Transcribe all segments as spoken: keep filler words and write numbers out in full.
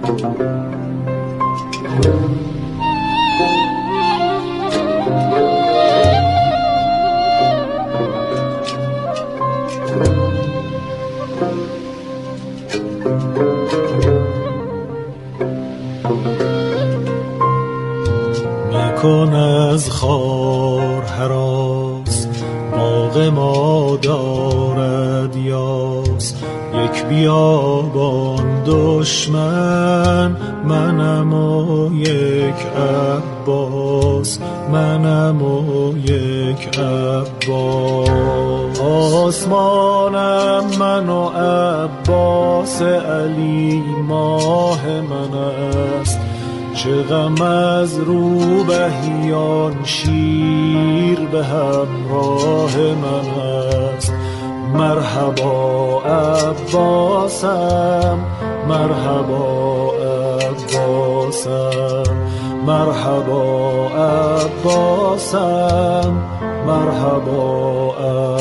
مکن از خار هراس، باغ ما دارد یاس. یک بیابان دشمن، منم و یک عباس، منم و یک عباس. آسمانم من و عباس، علی ماه من است. چه غم از روبهیان، شیر به همراه من است. مرحبا عباسم، مرحبا عباسم، مرحبا عباسم، مرحبا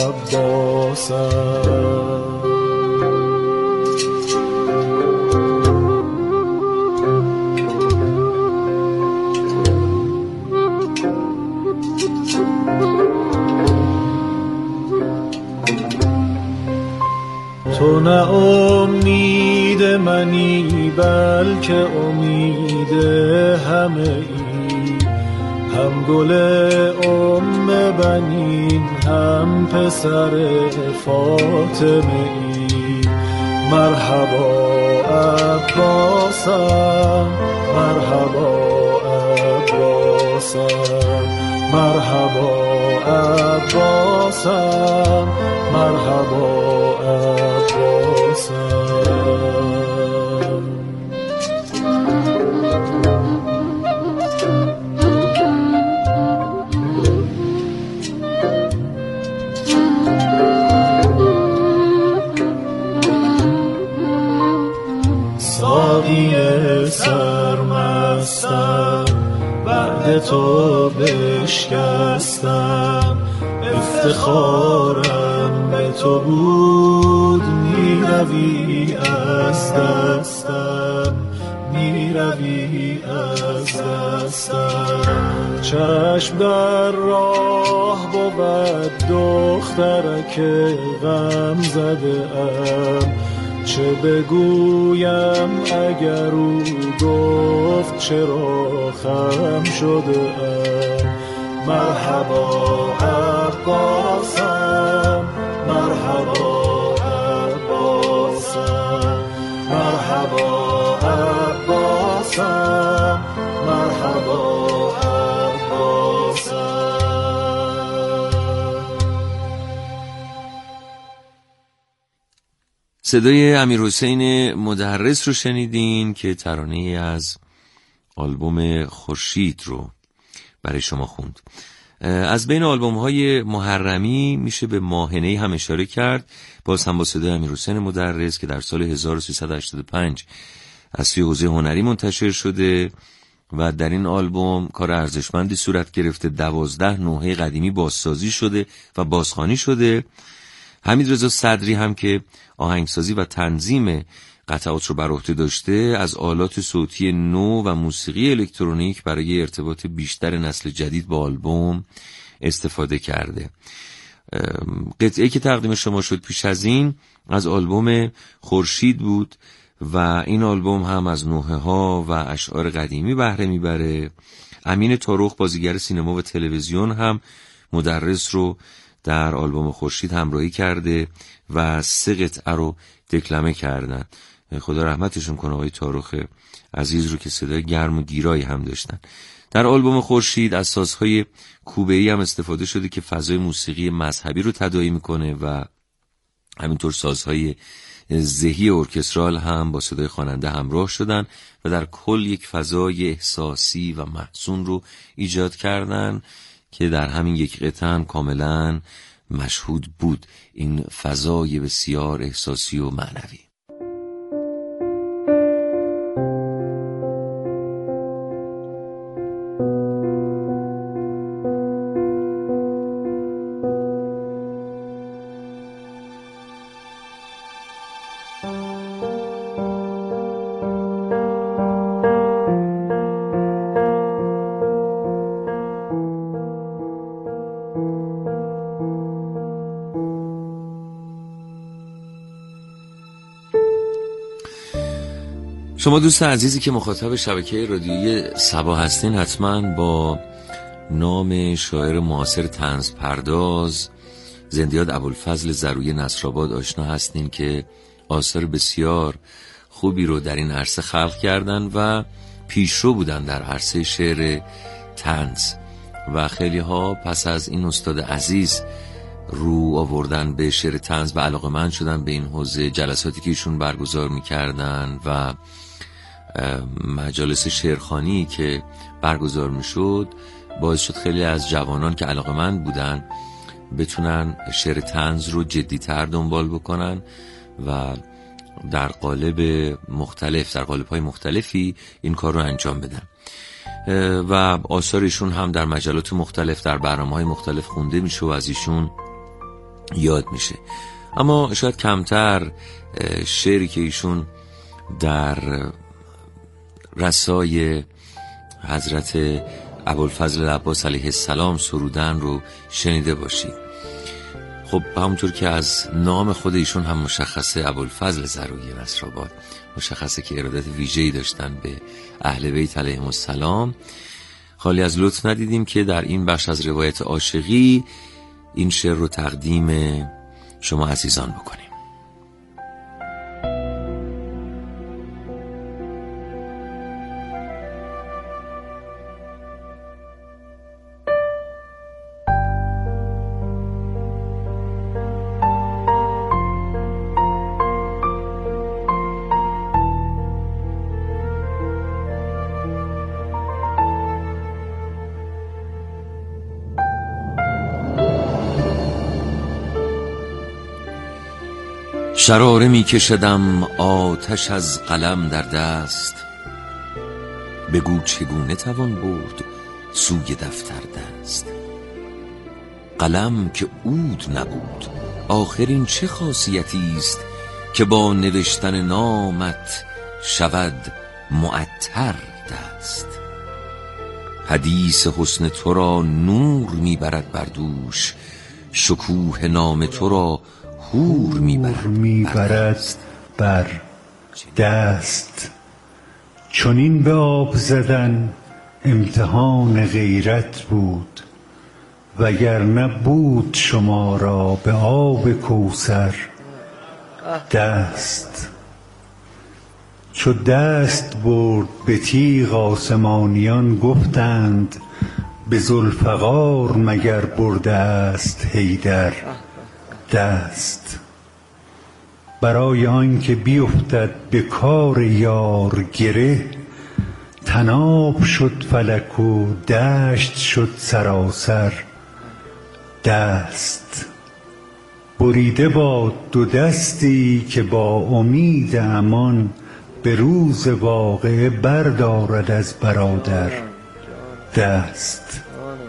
عباسم. تو نه امید منی بلکه امید همه ای، هم گل ام بنین هم پسر فاطمه ای. مرحبا عباسم، مرحبا عباسم، مرحبا عباسم، مرحبا عباسم. ساقی سرمستم، بعد تو بشکستم. افتخارم به تو بود، می روی از دستم، می روی از دستم. چشم در راه بود دخترک غم زده ام. چه بگویم اگر او گفت چرا خم شده ام. مرحبا عباسم، مرحبا عباسم، مرحبا عباسم، مرحبا عباسم. صدای امیرحسین مدرس رو شنیدین که ترانه از آلبوم خورشید رو برای شما خوند. از بین آلبوم های محرمی میشه به ماهنه‌ای هم اشاره کرد، باز هم با صدای امیرحسین مدرس که در سال هزار و سیصد و هشتاد و پنج از سوی حوزه هنری منتشر شده و در این آلبوم کار ارزشمندی صورت گرفته. دوازده نوحه قدیمی بازسازی شده و بازخوانی شده. حمیدرضا صدری هم که آهنگسازی و تنظیم قطعات رو بر عهده داشته، از آلات صوتی نو و موسیقی الکترونیک برای ارتباط بیشتر نسل جدید با آلبوم استفاده کرده. قطعه که تقدیم شما شد پیش از این از آلبوم خورشید بود و این آلبوم هم از نوحه ها و اشعار قدیمی بهره میبره. امین تاروخ بازیگر سینما و تلویزیون هم مدرس رو در آلبوم خورشید همراهی کرده و سه قطعه رو دکلمه کردن. خدا رحمتشون کنه آقای تاروخ عزیز رو که صدای گرم و گیرایی هم داشتن. در آلبوم خورشید از سازهای کوبه‌ای هم استفاده شده که فضای موسیقی مذهبی رو تداعی میکنه و همینطور سازهای زهی ارکسترال هم با صدای خواننده همراه شدن و در کل یک فضای احساسی و محزون رو ایجاد کردن که در همین یک قطعه هم کاملا مشهود بود، این فضای بسیار احساسی و معنوی. شما دوست عزیزی که مخاطب شبکه رادیویی صبا هستین حتما با نام شاعر معاصر طنز پرداز زندیات ابوالفضل زرویی نصرآباد آشنا هستین که آثار بسیار خوبی رو در این عرصه خلق کردن و پیشرو بودن در عرصه شعر طنز و خیلی ها پس از این استاد عزیز رو آوردن به شعر طنز و علاقه‌مند شدن به این حوزه. جلساتی که ایشون برگزار می‌کردن و مجالس شعرخوانی که برگزار می‌شد باعث شد خیلی از جوانان که علاقه‌مند بودن بتونن شعر طنز رو جدی‌تر دنبال بکنن و در قالب مختلف در قالب‌های مختلفی این کار رو انجام بدن و آثارشون هم در مجلات مختلف در برنامه‌های مختلف خونده میشه و از ایشون یاد میشه. اما شاید کمتر شعری که ایشون در رسای حضرت ابوالفضل عباس علیه السلام سرودن رو شنیده باشید. خب همونطور که از نام خود ایشون هم مشخصه، ابوالفضل زرویی نصرآباد، مشخصه که ارادت ویژه‌ای داشتن به اهل بیت علیهم السلام. خالی از لطف ندیدیم که در این بخش از روایت عاشقی این شعر رو تقدیم شما عزیزان بکنیم. شراره می کشدم آتش از قلم در دست، بگو چگونه توان برد سوی دفتر دست. قلم که عود نبود آخر این چه خاصیتی است، که با نوشتن نامت شود معطر دست. حدیث حسن تو را نور می برد بر دوش، شکوه نام تو را هور میبرد بر دست. چنین به آب زدن امتحان غیرت بود، وگرنه بود شما را به آب کوثر دست. چو دست برد به تیغ آسمانیان گفتند، به ذوالفقار مگر برده است حیدر دست. برای آن که بیفتد به کار یار گره، طناب شد فلک و دشت شد سراسر دست. بریده باد دو دستی که با امید امان، به روز واقعه بردارد از برادر دست.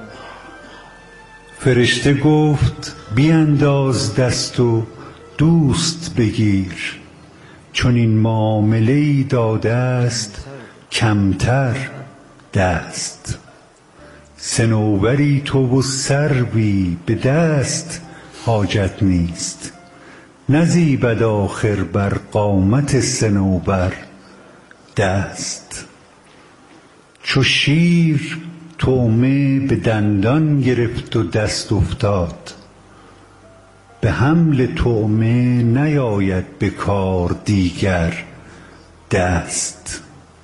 فرشته گفت بینداز دست و دوست بگیر، چون این معامله‌ای داده است کمتر دست. صنوبری تو و سروی به دست حاجت نیست، نزیبد آخر بر قامت صنوبر دست. چو شیر طعمه به دندان گرفت و دست افتاد، به حمل طعمه نیاید به کار دیگر دست.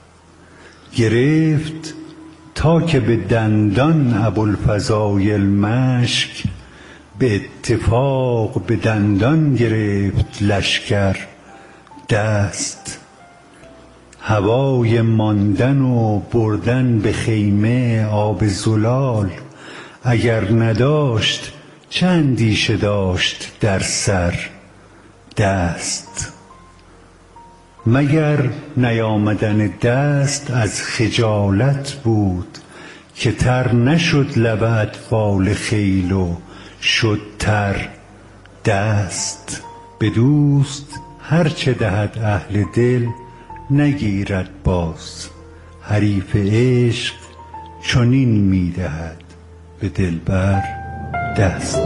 گرفت تا که به دندان ابوالفضایل مشک، به اتفاق به دندان گرفت لشکر دست. هوای ماندن و بردن به خیمه آب زلال، اگر نداشت چه اندیشه داشت در سر دست. مگر نیامدن دست از خجالت بود، که تر نشد لب اطفال خیل و شد تر دست. به دوست هرچه دهد اهل دل نگیرد باز، حریف عشق چنین میدهد به دلبر دست.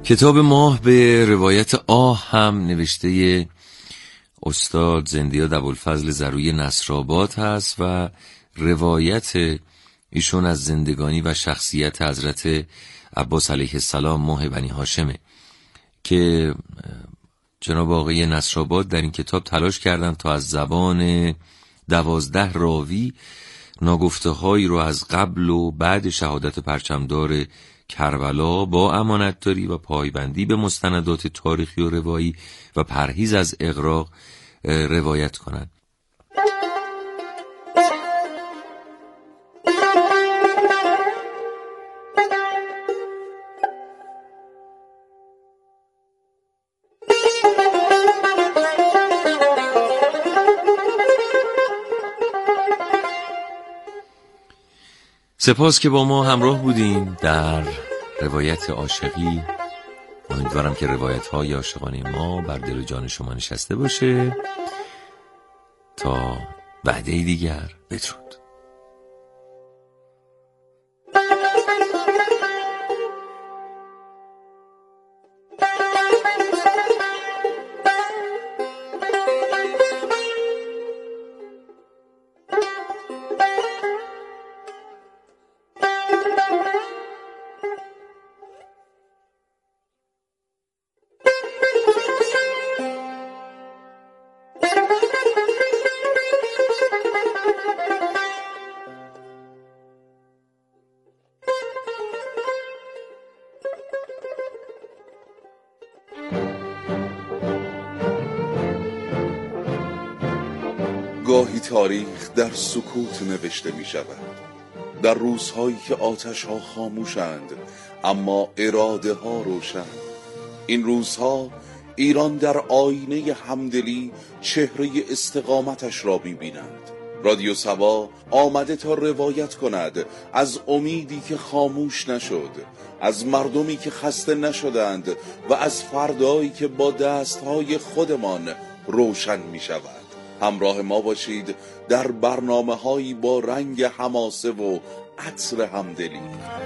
کتاب ماه به روایت آه هم نوشته استاد زندیاد ابوالفضل زروی نصرآباد هست و روایت ایشون از زندگانی و شخصیت حضرت عباس علیه السلام ماه بنی هاشمه که جناب آقای نصرآباد در این کتاب تلاش کردن تا از زبان دوازده راوی ناگفته هایی رو از قبل و بعد شهادت پرچمدار کربلا با امانتداری و پایبندی به مستندات تاریخی و روایی و پرهیز از اغراق روایت کنند. سپاس که با ما همراه بودیم در روایت عاشقی. امیدوارم که روایت های عاشقانه ما بر دل و جان شما نشسته باشه. تا وعده دیگر، بدرود. گاهی تاریخ در سکوت نوشته می شود، در روزهایی که آتش ها خاموشند اما اراده ها روشن. این روزها ایران در آینه همدلی چهره استقامتش را می بیند. رادیو سبا آمده تا روایت کند از امیدی که خاموش نشد، از مردمی که خسته نشدند و از فردایی که با دستهای خودمان روشن می شود. همراه ما باشید در برنامه هایی با رنگ حماسه و عطر همدلی.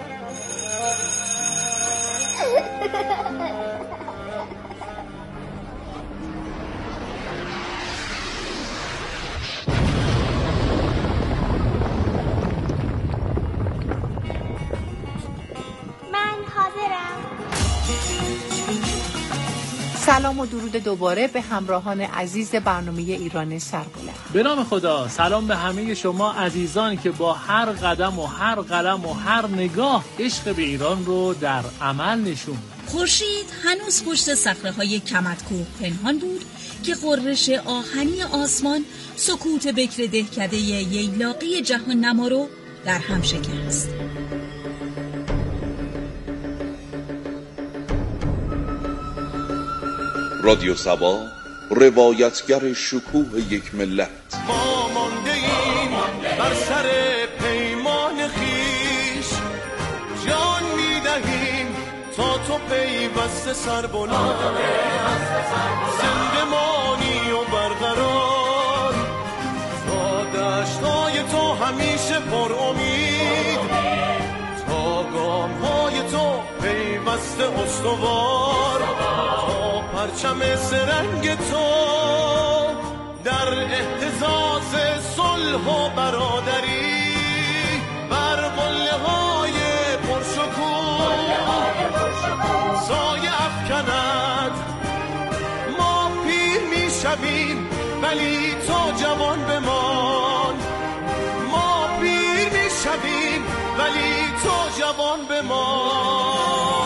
سلام و درود دوباره به همراهان عزیز برنامه ایران سربلند. به نام خدا سلام به همه شما عزیزانی که با هر قدم و هر قلم و هر نگاه عشق به ایران رو در عمل نشون. خورشید هنوز پشت صخره‌های کمدکوه پنهان بود که غرش آهنی آسمان سکوت بکر دهکده ییلاقی جهان نما رو در هم شکست. رادیو سبا، روایتگر شکوه یک ملت. ما مانده ایم بر سر پیمان خیش، جان میدهیم تا تو پیوسته سر بلند، زنده مانی و برقرار، تا دشتای تو همیشه پر امید، تا گام های تو پیوسته استوار، پرچم سرنگ تو در اهتزاز صلح و برادری بر قله های پرشکوه سایه افکند. ما پیر می شویم ولی تو جوان بمان، ما پیر می شویم ولی تو جوان بمان.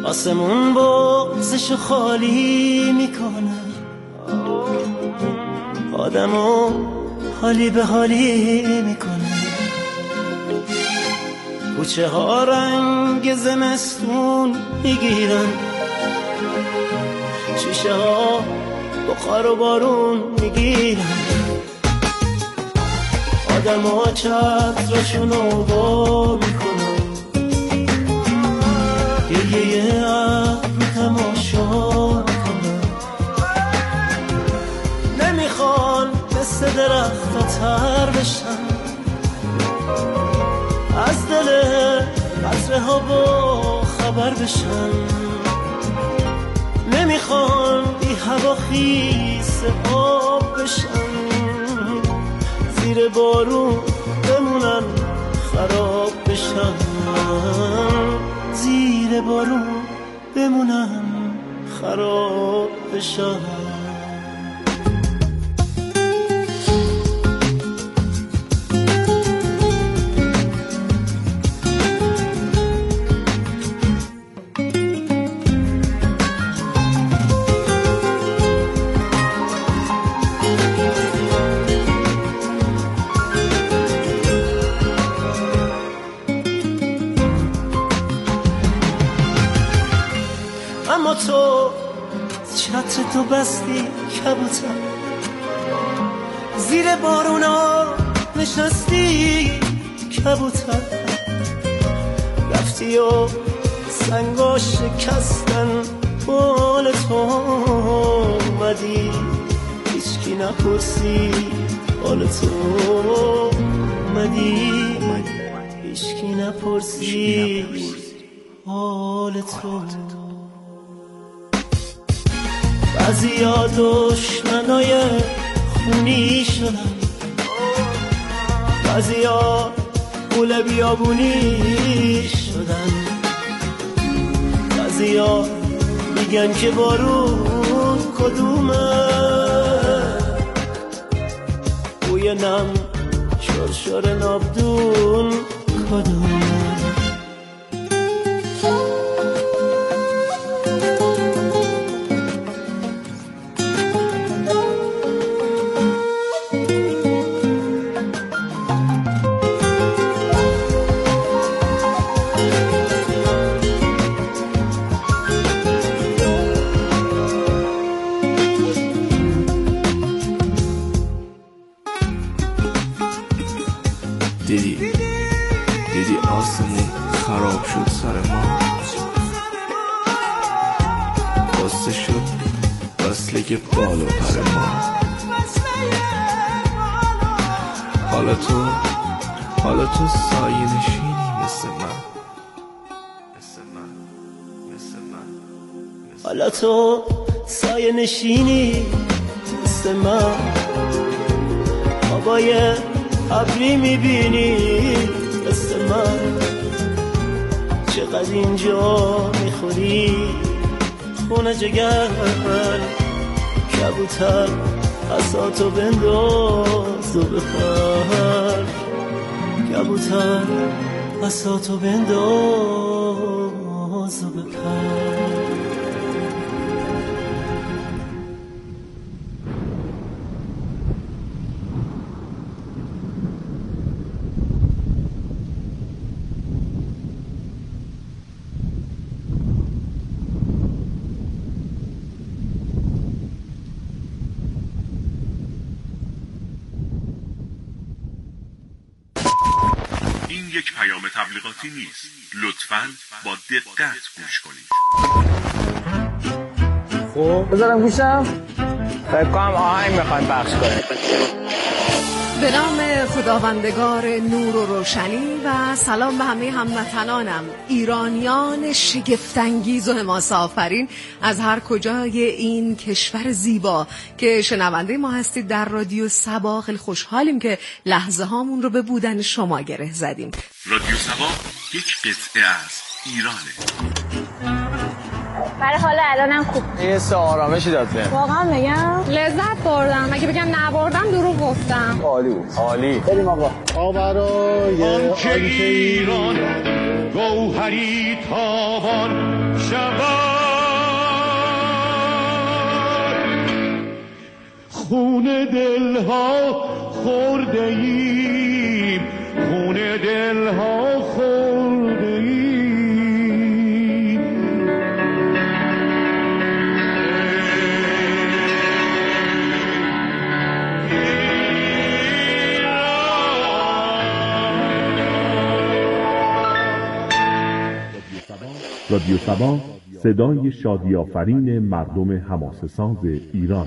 آسمون بغزشو خالی میکنه، آدمو حالی به حالی میکنه، کوچه ها رنگ زمستون میگیرن، شیشه ها بخار و بارون میگیرن، آدم ها چترشونو با میکنن، یه یه ابرو تماشا میکنن، نمیخوان مثل درخت تر بشن، از دل قطره ها با خبر بشن، نمیخوان بی هوا خیس آب بشن، زیر بارون بمونن خراب بشن، زیر بارون بمونن خراب بشن. اما تو چتر تو بستی کبوتر، زیر بارونا نشستی کبوتر، رفتی و سنگا شکستن بال تو اومدی، هیچکی نپرسی حال تو اومدی، هیچکی نپرسی حال تو. بعضی ها دشمنای خونی شدن، بعضی ها گل بیابونی شدن، بعضی ها میگن که بارون کدومه، بوی نم شرشر نابدون کدومه. دیدی دیدی آسمون خراب شد سر ما، بسته شد وصله بال و پر ما، حالا تو حالا تو سایه نشینی مثل من، مثل من مثل من، حالا تو سایه نشینی مثل من، بابای ابری میبینی مثل من، چقدر اینجا میخوری خونه جگر، کبوتر عصاتو بنداز و بپر، کبوتر عصاتو بنداز و بپر. یک پیام تبلیغاتی نیست. لطفاً با دقت گوش کنید. خب بذارم گوشم. فکر کنم آهنگ میخوایم پخش کنیم. به نام خداوندگار نور و روشنی و سلام به همه هموطنانم ایرانیان شگفت‌انگیز و حماسه آفرین از هر کجای این کشور زیبا که شنونده ما هستید در رادیو سبا. خیلی خوشحالیم که لحظه هامون رو به بودن شما گره زدیم. رادیو سبا یک قطعه از ایرانه. برای حالا الانم خوب یه سه آرامشی داد بهم. واقعا میگم لذت بردم. اگه بگم نبردم دروغ گفتم. عالی بود. عالی. بریم آقا. آ برای آنچه ایران گوهری تابان شب دلها خورده ایم، خون دلها خورده ایم. رادیو سبا، صدای شادی آفرین مردم حماسه ساز ایران.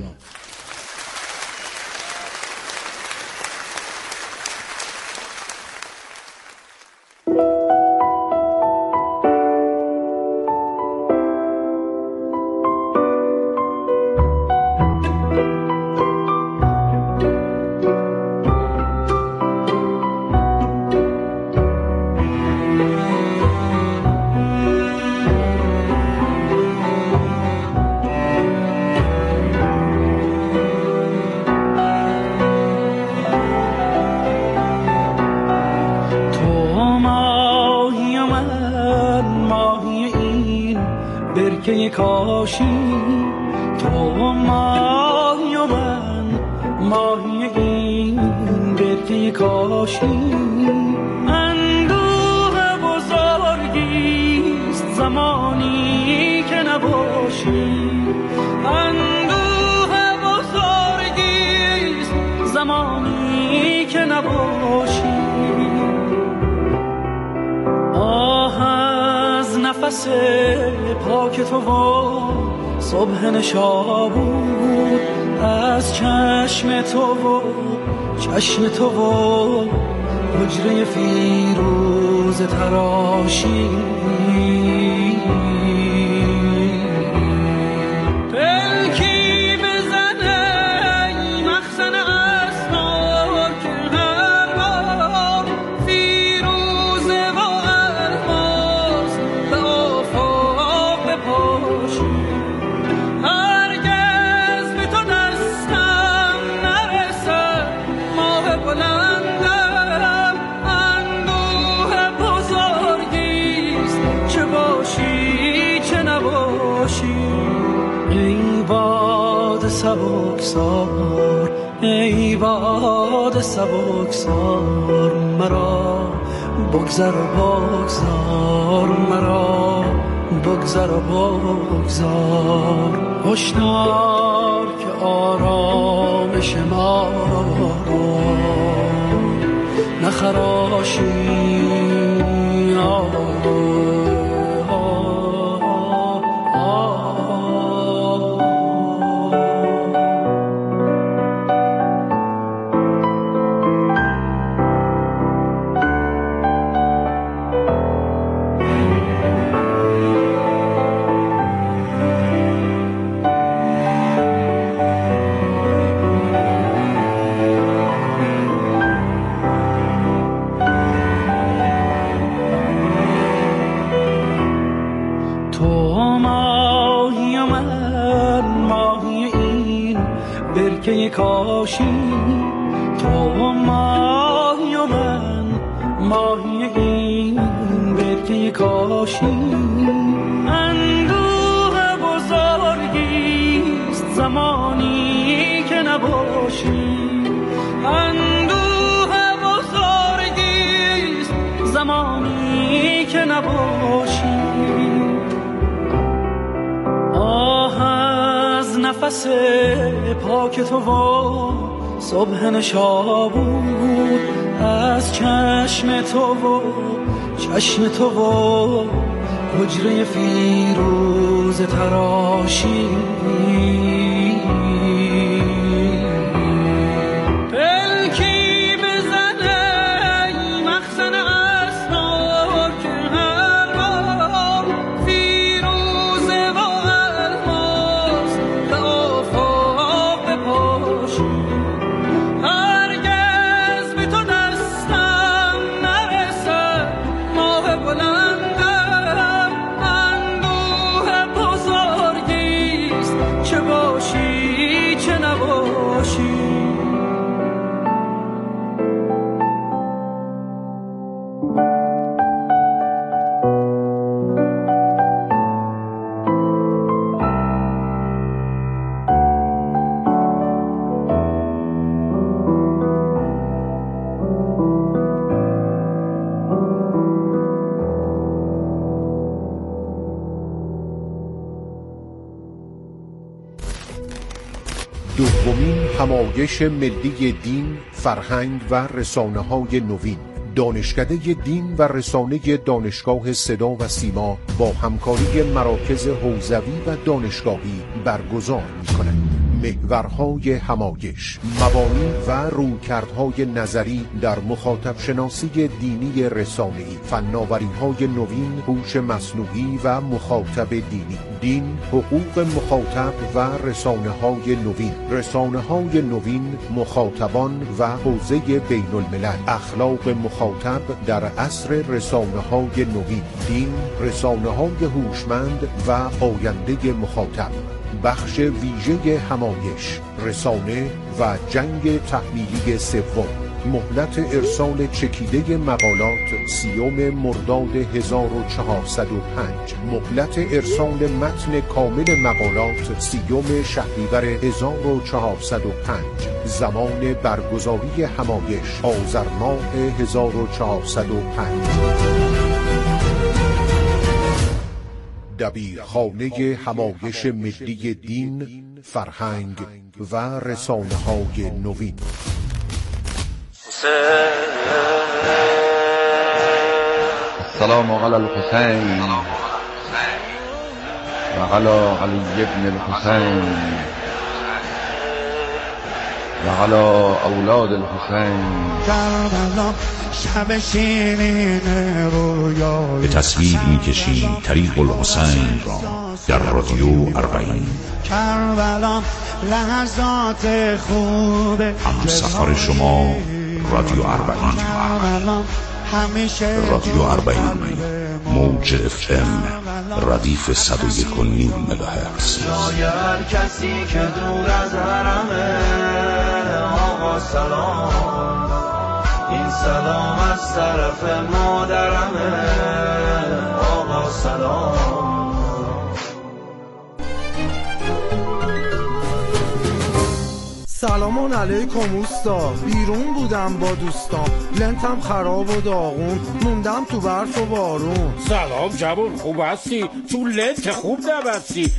برکه کاشی تو ماهی و من ماهی این برکه کاشی. اندوه بزرگیست زمانی که نباشی، اندوه بزرگیست زمانی که نباشی. آه از نفس پاک تو و صبح نشابود، از چشم تو و چشم تو و حجره فیروز تراشی. پلکی بزنه مخزن اسرار که هر بار فیروزه و الماس به آفاق بپاشی. هرگز به تو دستم نرسد ماه بلندم، اندوه بزرگیست چه باشی چه نباشی. ای باد سبکسار، ای باد سبکسار، مرا بگذر و بگذار، مرا بگذر و بگذار. هشدار که آرامش ما رو نخراشی. برکه کاشی تو ماهی و من ماهی این برکه کاشی. اندوه بزرگیست زمانی که نباشی، اندوه بزرگیست زمانی که نباشی. آه از نفس پاک تو و صبح نشابود، از چشم تو و چشم تو و حجره فیروز تراشی. پلکی بزنه مخزن اسرار که هر بار فیروزه و الماس به آفاق بپاشی. هرگز به تو دستم نرسد ماه بلندم، اندوه بزرگیست دومین همایش ملی دین، فرهنگ و رسانه‌های نوین. دانشکده دین و رسانه دانشگاه صدا و سیما با همکاری مراکز حوزوی و دانشگاهی برگزار می‌کند. محورهای همایش، مبانی و رویکردهای نظری در مخاطب شناسی دینی رسانه‌ای، فناوری‌های نوین، هوش مصنوعی و مخاطب دینی، دین، حقوق مخاطب و رسانه‌های نوین، رسانه‌های نوین، مخاطبان و حوزه بین الملل، اخلاق مخاطب در عصر رسانه‌های نوین، دین، رسانه‌های هوشمند و آینده مخاطب. بخش ویژه همایش، رسانه و جنگ تحمیلی سوم. مهلت ارسال چکیده مقالات سیوم مرداد هزار و چهارصد و پنج. مهلت ارسال متن کامل مقالات سیوم شهریور هزار و چهارصد و پنج. زمان برگزاری همایش آذر ماه هزار و چهارصد و پنج. دبیرخانه همایش ملی دین، فرهنگ و رسانه‌های نوین. السلام علی الحسین و علی علی ابن الحسین و علی اولاد الحسین. به تصویر می‌کشیم طریق الحسین را در رادیو اربعین. هم سفر شما رادیو اربعین. رادیو اربعین، موج اف ام، ردیف صد و یک و نیم مگاهرتز. هر کسی که دور از حرمه آقا سلام، این سلام از طرف مادرمه آقا سلام. سلام علیکم اوستا، بیرون بودم با دوستان، لنتم خراب و داغون، موندم تو برف و بارون. سلام جوان، خوب هستی؟ تو لنت خوب نبستی،